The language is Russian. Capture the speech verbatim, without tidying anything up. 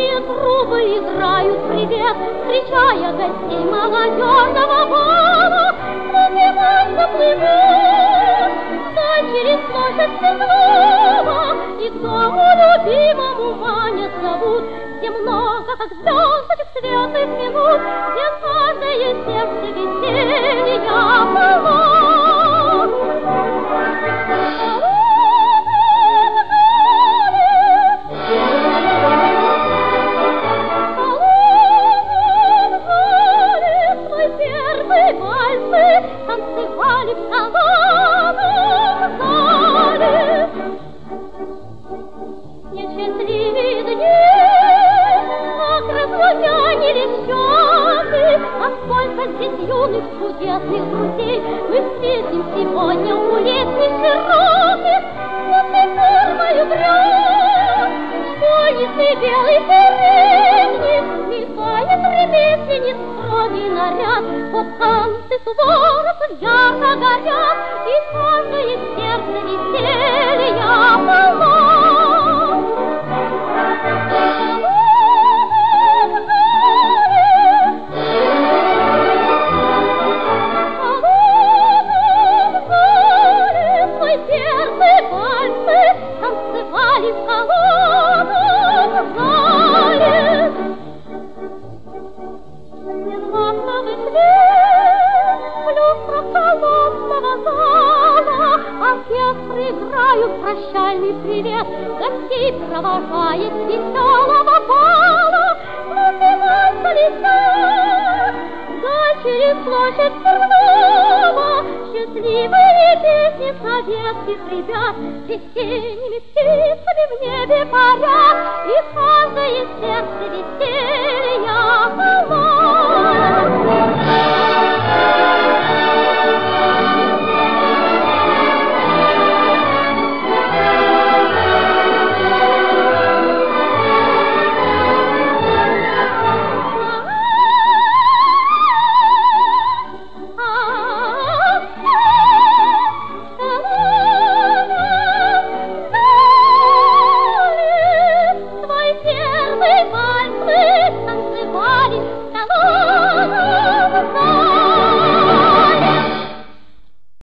Пустые трубы играют привет, встречая гостей молодежного бала. Напеваться плывет вдаль через площадь Свердлова, и к дому любимому манят зовут. Где много, как звездочек светлых минут, где каждое сердце веселья полно. Свой первый вальсы танцевали в салонном зале. Несчастливые дни разлучанили счеты, а сколько здесь юных чудесных друзей мы встретим сегодня у лестниц широких. После первой грез школьницы белой сирени мелькает ремесленниц строгий наряд. Вот танцы Суворов ярко горят, и каждое сердце веселья полно. Танцевали в холодном зале. Медвахтовый свет в люстрах холодного зала. Оркестры играют прощальный привет, гостей провожает с веселого бала. Напевается летят вдаль через площадь Свердлова счастливые песни советских ребят. Весенними птицами в небе парят, и каждое сердце веселье